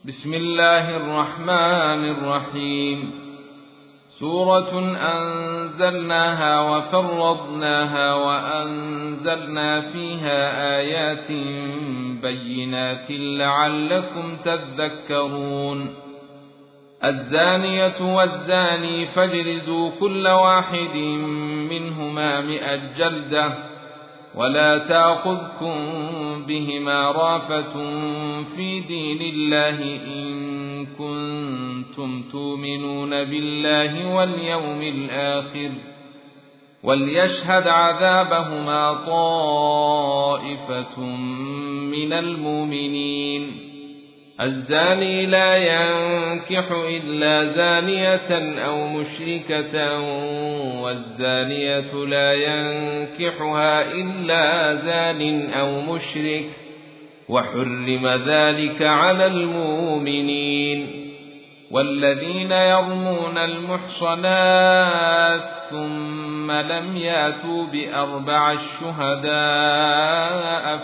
بسم الله الرحمن الرحيم. سورة أنزلناها وفرضناها وأنزلنا فيها آيات بينات لعلكم تذكرون. الزانية والزاني فاجلدوا كل واحد منهما 100 جلدة ولا تأخذكم بهما رأفة في دين الله إن كنتم تؤمنون بالله واليوم الآخر وليشهد عذابهما طائفة من المؤمنين. الزاني لا ينكح إلا زانية أو مشركة والزانية لا ينكحها إلا زان أو مشرك وحرم ذلك على المؤمنين. والذين يرمون المحصنات ثم لم ياتوا ب4 شهداء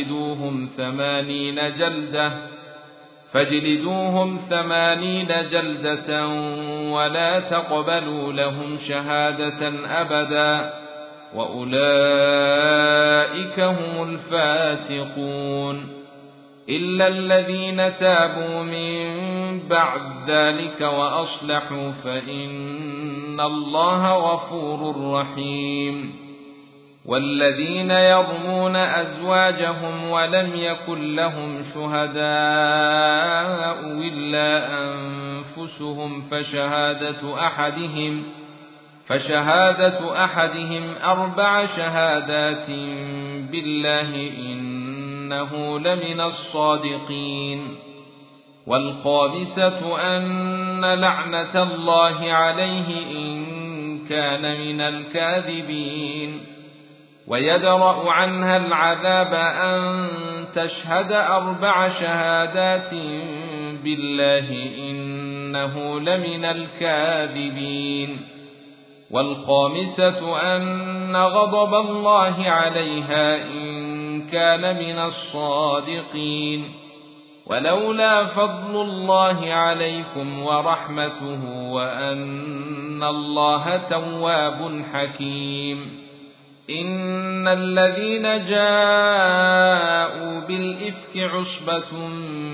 فاجلدوهم 80 جلدة ولا تقبلوا لهم شهادة أبدا وأولئك هم الفاسقون. إلا الذين تابوا من بعد ذلك وأصلحوا فإن الله غفور رحيم. والذين يرمون أزواجهم ولم يكن لهم شهداء إلا أنفسهم فشهادة أحدهم 4 شهادات بالله إنه لمن الصادقين. والخامسة أن لعنة الله عليه إن كان من الكاذبين. ويدرأ عنها العذاب أن تشهد 4 شهادات بالله إنه لمن الكاذبين. والخامسة أن غضب الله عليها إن كان من الصادقين. ولولا فضل الله عليكم ورحمته وأن الله تواب حكيم. إن الذين جاءوا بالإفك عصبة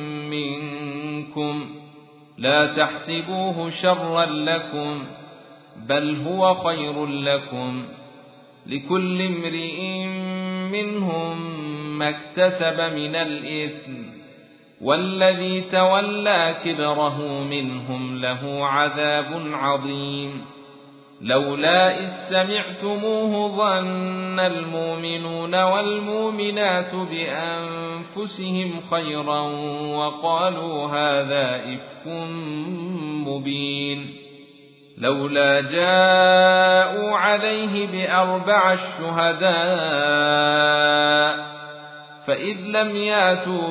منكم لا تحسبوه شرا لكم بل هو خير لكم لكل امرئ منهم ما اكتسب من الإثم والذي تولى كبره منهم له عذاب عظيم. لولا إذ سمعتموه ظن المؤمنون والمؤمنات بأنفسهم خيرا وقالوا هذا إفك مبين. لولا جاءوا عليه ب4 شهداء فإذ لم ياتوا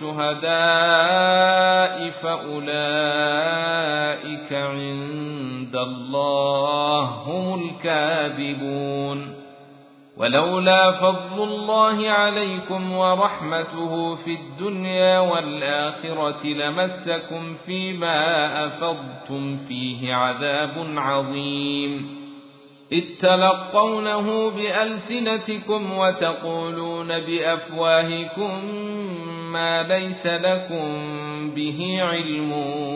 بالشهداء فأولئك عند الله هم الكاذبون. ولولا فضل الله عليكم ورحمته في الدنيا والآخرة لمسكم فيما أفضتم فيه عذاب عظيم. إذ تلقونه بألسنتكم وتقولون بأفواهكم ما ليس لكم به علم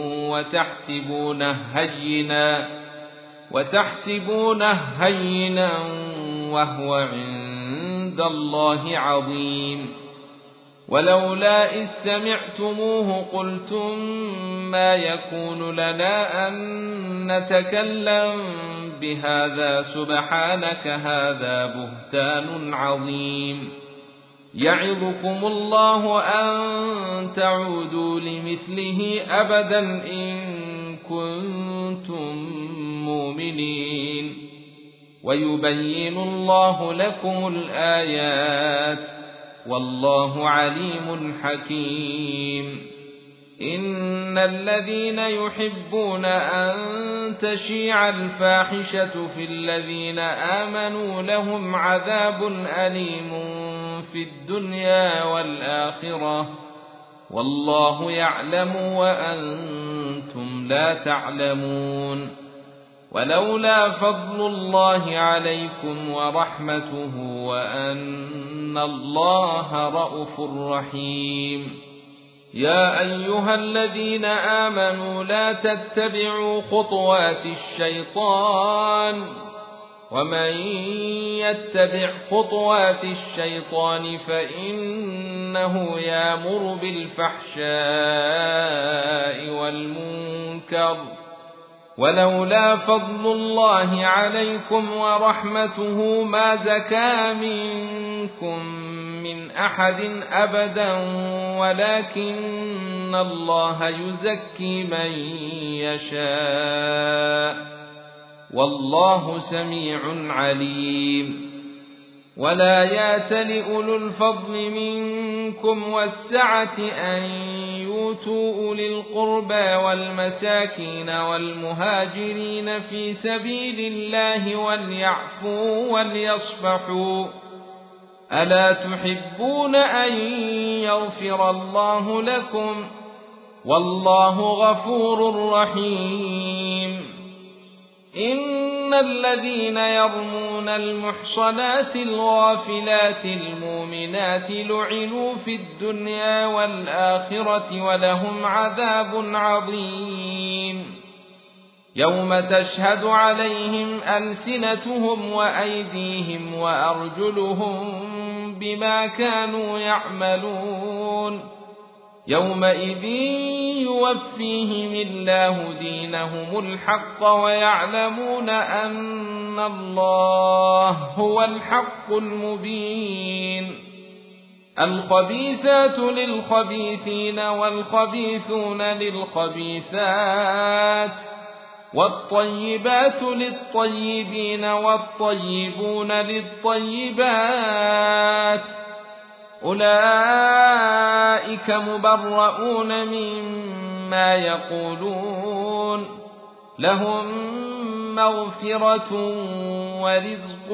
وتحسبونه هينا وهو عند الله عظيم. ولولا إذ سمعتموه قلتم ما يكون لنا أن نتكلم بهذا سبحانك هذا بهتان عظيم. يعظكم الله أن تعودوا لمثله أبدا إن كنتم مؤمنين. ويبين الله لكم الآيات والله عليم حكيم. إن الذين يحبون أن تشيع الفاحشة في الذين آمنوا لهم عذاب أليم في الدنيا والآخرة والله يعلم وأنتم لا تعلمون. ولولا فضل الله عليكم ورحمته وأن الله رءوف رحيم. يا أيها الذين آمنوا لا تتبعوا خطوات الشيطان، ومن يتبع خطوات الشيطان فإنه يأمر بالفحشاء والمنكر. ولولا فضل الله عليكم ورحمته ما زكى منكم من أحد أبدا، ولكن الله يزكي من يشاء، والله سميع عليم. ولا يأتل أولو الفضل منكم والسعة أن يؤتوا أولي القربى والمساكين والمهاجرين في سبيل الله وليعفوا وليصفحوا، ألا تحبون أن يغفر الله لكم؟ والله غفور رحيم. إن الذين يرمون المحصنات الغافلات المؤمنات لعنوا في الدنيا والآخرة ولهم عذاب عظيم. يوم تشهد عليهم ألسنتهم وأيديهم وأرجلهم بما كانوا يعملون، يومئذ يوفيهم الله دينهم الحق ويعلمون أن الله هو الحق المبين. الخبيثات للخبيثين والخبيثون للخبيثات، والطيبات للطيبين والطيبون للطيبات، أولئك مبرؤون مما يقولون، لهم مغفرة ورزق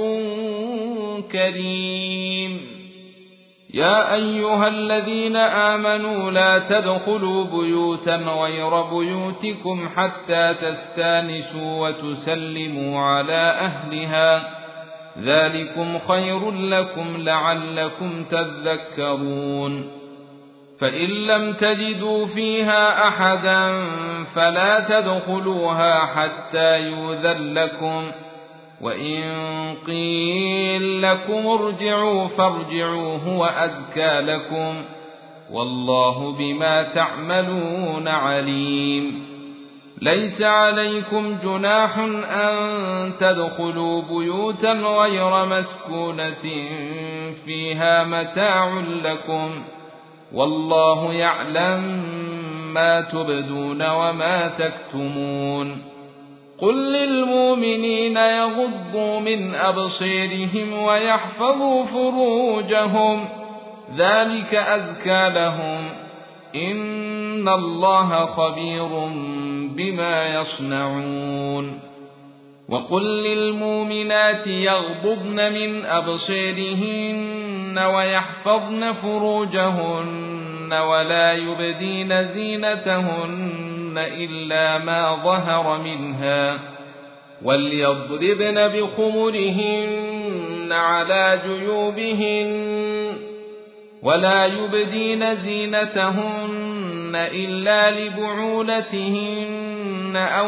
كريم. يا أيها الذين آمنوا لا تدخلوا بيوتا غير بيوتكم حتى تستانسوا وتسلموا على أهلها، ذلكم خير لكم لعلكم تذكرون. فإن لم تجدوا فيها أحدا فلا تدخلوها حتى يؤذن لكم، وإن قيل لكم ارجعوا فارجعوا هو أزكى لكم، والله بما تعملون عليم. ليس عليكم جناح أن تدخلوا بيوتا غير مسكونة فيها متاع لكم، والله يعلم ما تبدون وما تكتمون. قل للمؤمنين يغضوا من أبصيرهم ويحفظوا فروجهم، ذلك أزكى لهم، إن الله خبير بما يصنعون. وقل للمؤمنات يغضضن من أبصيرهن ويحفظن فروجهن ولا يبدين زينتهن إلا ما ظهر منها، وليضربن بخمرهن على جيوبهن، ولا يبدين زينتهن إلا لبعولتهن أو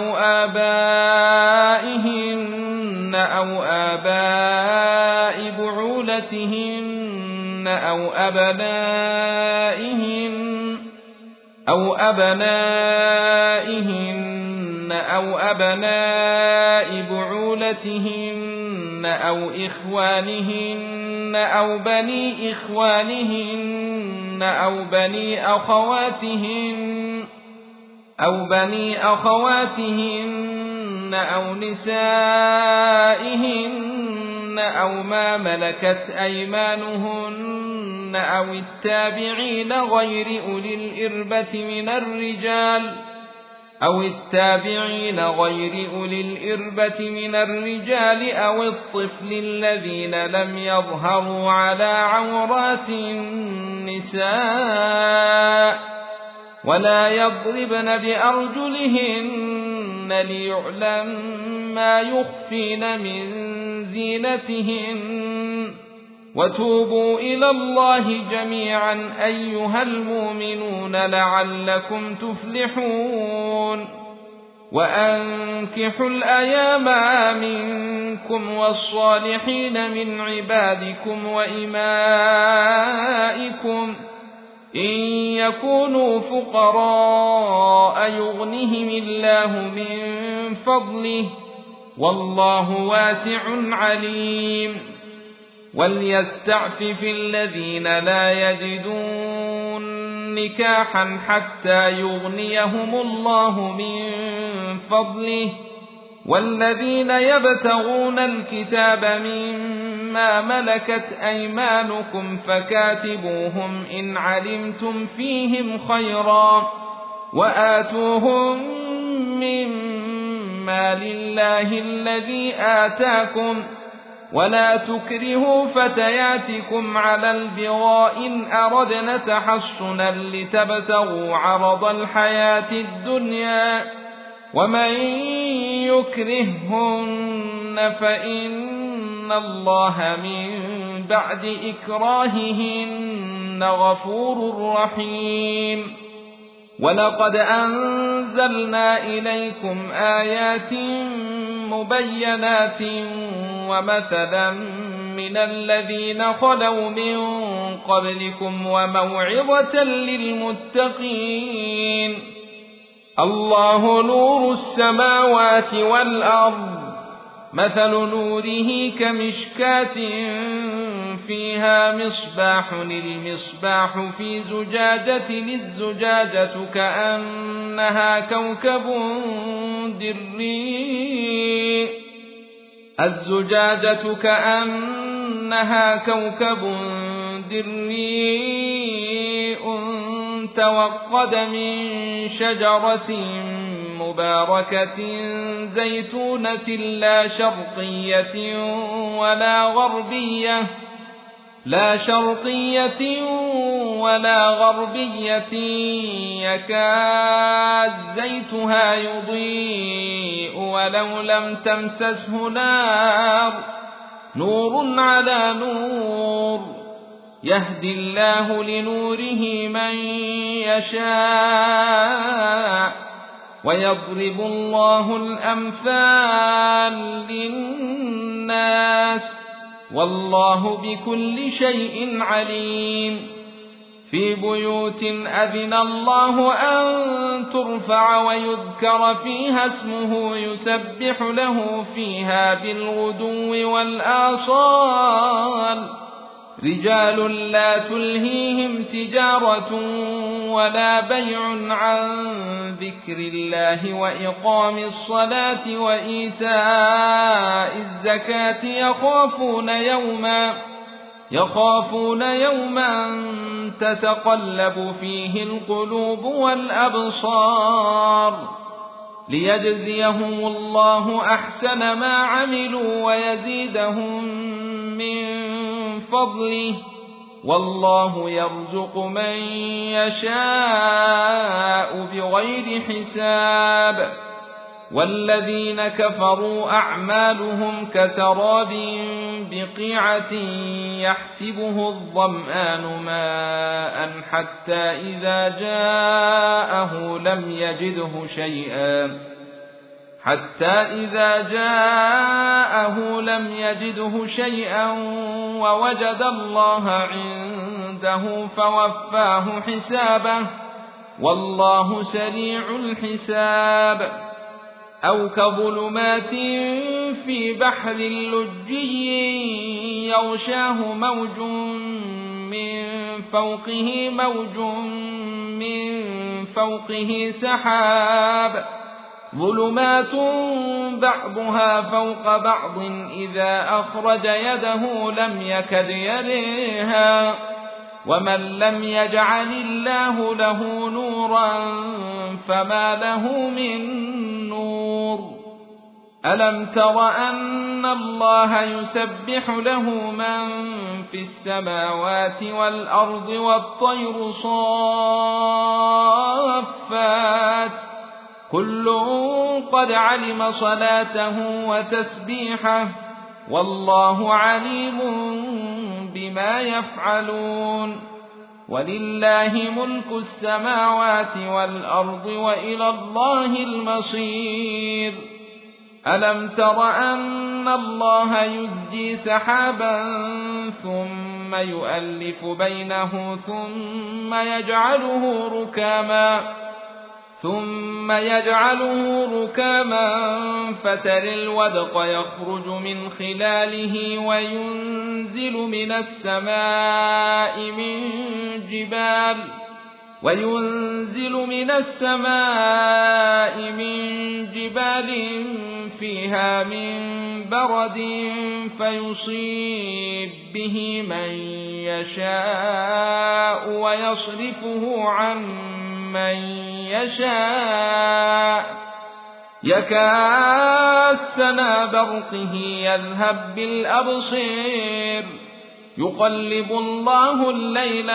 آبائهن أو آباء بعولتهن أو أبنائهن أو أبناء بعولتهن أو إخوانهن أو بني إخوانهن أو بني أخواتهن أو نسائهن أو ما ملكت أيمانهن أو التابعين غير أولي الإربة من الرجال، أو التابعين غير أولي الإربة من الرجال أو الطفل الذين لم يظهروا على عورات النساء ولا يضربن بأرجلهن ليعلم ما يخفين من زينتهن وتوبوا إلى الله جميعا أيها المؤمنون لعلكم تفلحون وأنكحوا الأيام منكم والصالحين من عبادكم وإمائكم إن يكونوا فقراء يغنهم الله من فضله والله واسع عليم وليستعفف الذين لا يجدون نكاحا حتى يغنيهم الله من فضله والذين يبتغون الكتاب مما ملكت أيمانكم فكاتبوهم إن علمتم فيهم خيرا وآتوهم مما لله الذي آتاكم ولا تكرهوا فتياتكم على البغاء إن أردن تحصنا لتبتغوا عرض الحياة الدنيا ومن يكرههن فإن الله من بعد إكراههن غفور رحيم ولقد أنزلنا إليكم آيات مبينات ومثلا من الذين خلوا من قبلكم وموعظة للمتقين الله نور السماوات والأرض مثل نوره كمشكاة فيها مصباح المصباح في زجاجة الزجاجة كأنها كوكب دري الزجاجة كأنها كوكب دري توقد من شجرة مباركة زيتونة لا شرقية ولا غربية يكاد زيتها يضيء ولو لم تمسسه نور على نور يهدي الله لنوره من يشاء ويضرب الله الأمثال للناس والله بكل شيء عليم في بيوت أذن الله أن ترفع ويذكر فيها اسمه يسبح له فيها بالغدو والآصال رجال لا تلهيهم تجارة ولا بيع عن ذكر الله وإقام الصلاة وإيتاء الزكاة يخافون يوما تتقلب فيه القلوب والأبصار ليجزيهم الله أحسن ما عملوا ويزيدهم من فضله والله يرزق من يشاء بغير حساب والذين كفروا أعمالهم كسراب بقيعة يحسبه الظمآن ماء حتى إذا جاءه لم يجده شيئا ووجد الله عنده فوفاه حسابه والله سريع الحساب أو كظلمات في بحر لجي يغشاه موج من فوقه سحاب ظلمات بعضها فوق بعض إذا أخرج يده لم يكد يريها ومن لم يجعل الله له نورا فما له من نور ألم تر أن الله يسبح له من في السماوات والأرض والطير صافات كل قد علم صلاته وتسبيحه والله عليم بما يفعلون ولله ملك السماوات والأرض وإلى الله المصير ألم تر أن الله يزجي سحابا ثم يؤلف بينه ثم يجعله ركاما فترى الودق يخرج من خلاله وينزل من السماء من جبال فيها من برد فيصيب به من يشاء ويصرفه عن من يشاء يكاد سنا برقه يذهب بالأبصير يقلب الله الليل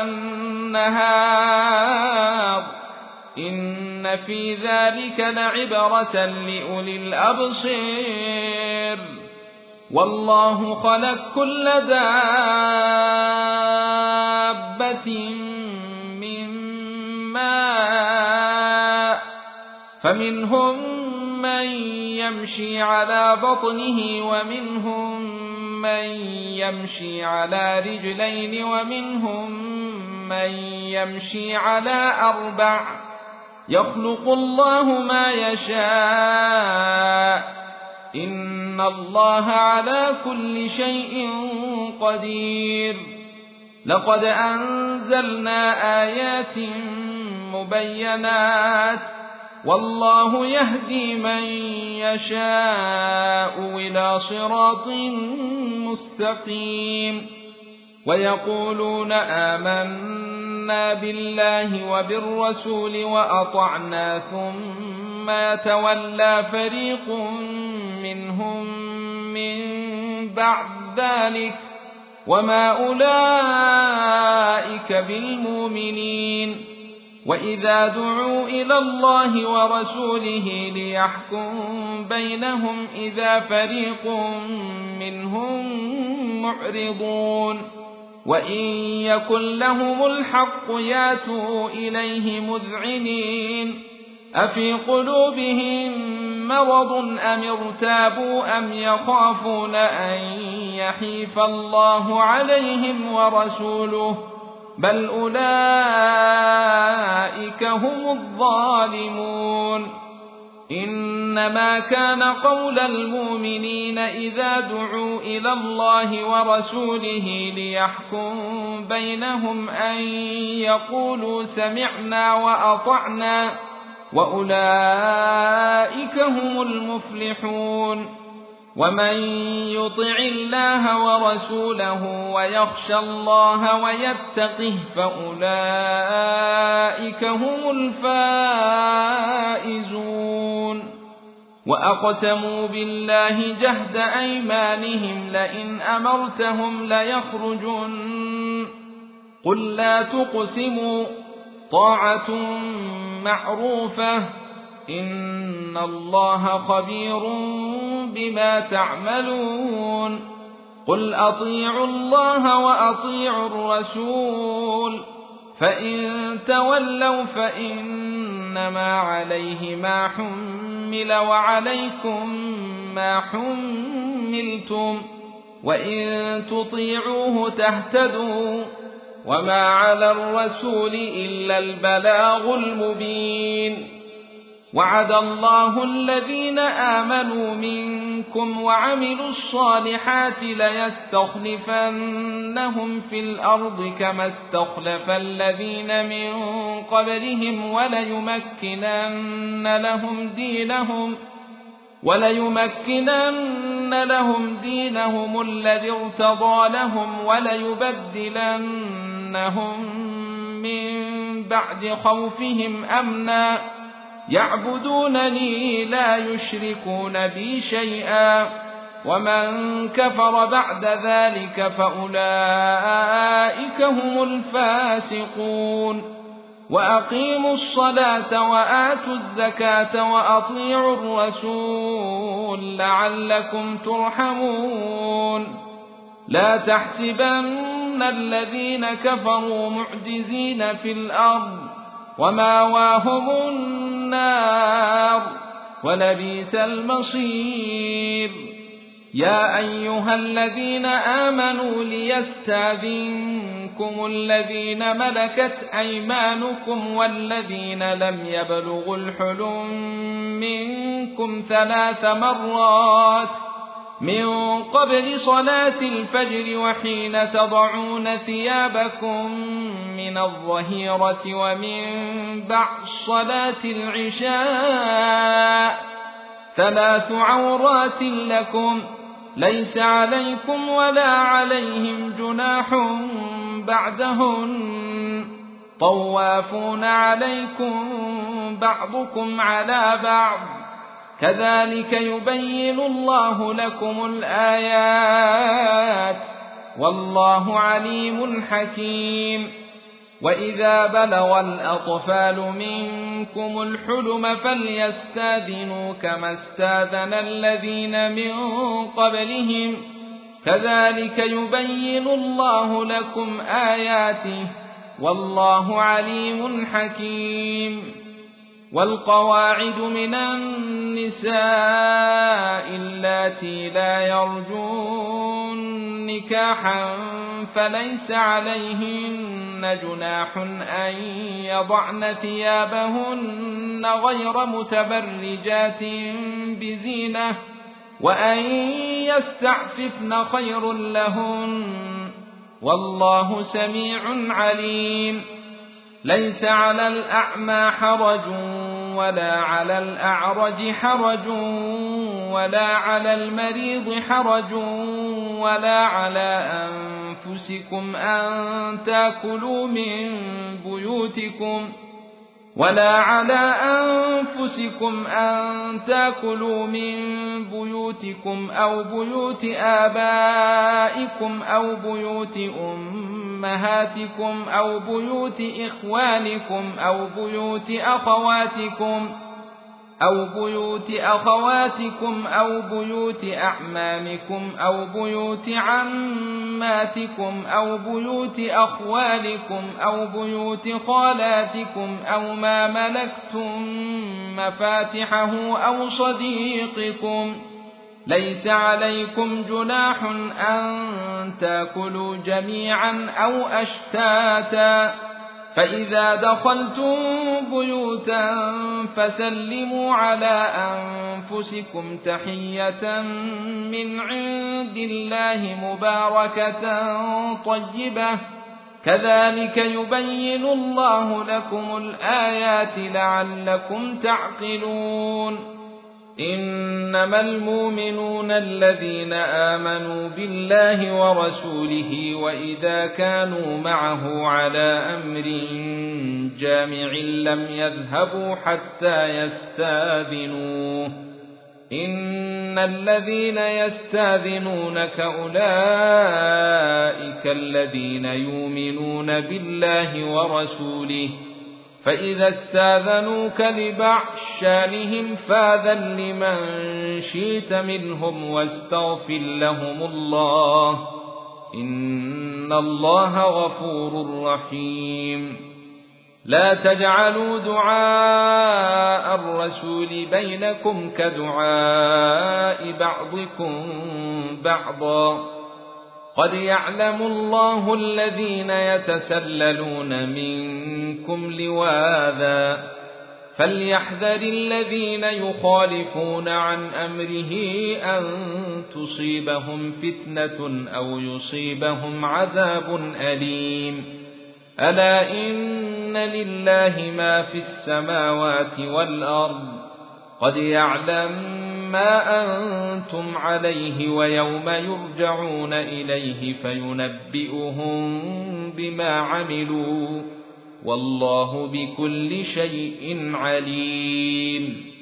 والنهار إن في ذلك لعبرة لأولي الأبصير والله خلق كل دابة من ماء فمنهم من يمشي على بطنه ومنهم من يمشي على رجلين ومنهم من يمشي على 4 يخلق الله ما يشاء إن الله على كل شيء قدير لقد أنزلنا آيات مبينات والله يهدي من يشاء إلى صراط مستقيم ويقولون آمنا بالله وبالرسول وأطعنا ثم يتولى فريق منهم من بعد ذلك وما أولئك بالمؤمنين وإذا دعوا إلى الله ورسوله ليحكم بينهم إذا فريق منهم معرضون وإن يكن لهم الحق ياتوا إليه مذعنين أفي قلوبهم مرض أم ارتابوا أم يخافون أن يحيف الله عليهم ورسوله بل أولئك هم الظالمون إنما كان قول المؤمنين إذا دعوا إلى الله ورسوله ليحكم بينهم أن يقولوا سمعنا وأطعنا وأولئك هم المفلحون ومن يطع الله ورسوله ويخشى الله ويتقه فأولئك هم الفائزون وأقسموا بالله جهد أيمانهم لئن أمرتهم ليخرجن قل لا تقسموا طاعة معروفة إن الله خبير بما تعملون قل أطيعوا الله وأطيعوا الرسول فإن تولوا فإنما عليه ما حمل وعليكم ما حملتم وإن تطيعوه تهتدوا وما على الرسول إلا البلاغ المبين وعد الله الذين آمنوا منكم وعملوا الصالحات ليستخلفنهم في الأرض كما استخلف الذين من قبلهم وليمكنن لهم دينهم الذي ارتضى لهم وليبدلنهم ليبدلنهم من بعد خوفهم أمنا يعبدونني لا يشركون بي شيئا ومن كفر بعد ذلك فأولئك هم الفاسقون وأقيموا الصلاة وآتوا الزكاة وأطيعوا الرسول لعلكم ترحمون لا تحسبن الذين كفروا معجزين في الأرض ومأواهم النار ولبئس المصير يا أيها الذين آمنوا ليستأذنكم الذين ملكت أيمانكم والذين لم يبلغوا الحلم منكم 3 مرات من قبل صلاة الفجر وحين تضعون ثيابكم من الظهيرة ومن بعد صلاة العشاء 3 عورات لكم ليس عليكم ولا عليهم جناح بعدهن طوافون عليكم بعضكم على بعض كذلك يبين الله لكم الآيات والله عليم حكيم وإذا بلغ الأطفال منكم الحلم فليستأذنوا كما استأذن الذين من قبلهم كذلك يبين الله لكم آياته والله عليم حكيم والقواعد من النساء اللاتي لا يرجون نكاحا فليس عليهن جناح أن يضعن ثيابهن غير متبرجات بزينة وأن يستعففن خير لهن والله سميع عليم ليس على الأعمى حرج ولا على الأعرج حرج ولا على المريض حرج ولا على أنفسكم أن تأكلوا من بيوتكم أو بيوت آبائكم أو بيوت أمهاتكم أو بيوت إخوانكم أو بيوت أخواتكم أو بيوت أعمامكم أو بيوت عماتكم أو بيوت أخوالكم أو بيوت خالاتكم أو ما ملكتم مفاتحه أو صديقكم ليس عليكم جناح أن تأكلوا جميعا أو أشتاتا فإذا دخلتم بيوتا فسلموا على أنفسكم تحية من عند الله مباركة طيبة كذلك يبين الله لكم الآيات لعلكم تعقلون إنما المؤمنون الذين آمنوا بالله ورسوله وإذا كانوا معه على أمر جامع لم يذهبوا حتى يستأذنوه إن الذين يستأذنونك أولئك الذين يؤمنون بالله ورسوله فإذا استاذنوك لبعض شانهم فاذن لمن شئت منهم واستغفر لهم الله إن الله غفور رحيم لا تجعلوا دعاء الرسول بينكم كدعاء بعضكم بعضا قد يعلم الله الذين يتسللون منكم لواذا فليحذر الذين يخالفون عن أمره أن تصيبهم فتنة أو يصيبهم عذاب أليم ألا إن لله ما في السماوات والأرض قد يعلم ما أنتم عليه ويوم يرجعون إليه فينبئهم بما عملوا والله بكل شيء عليم.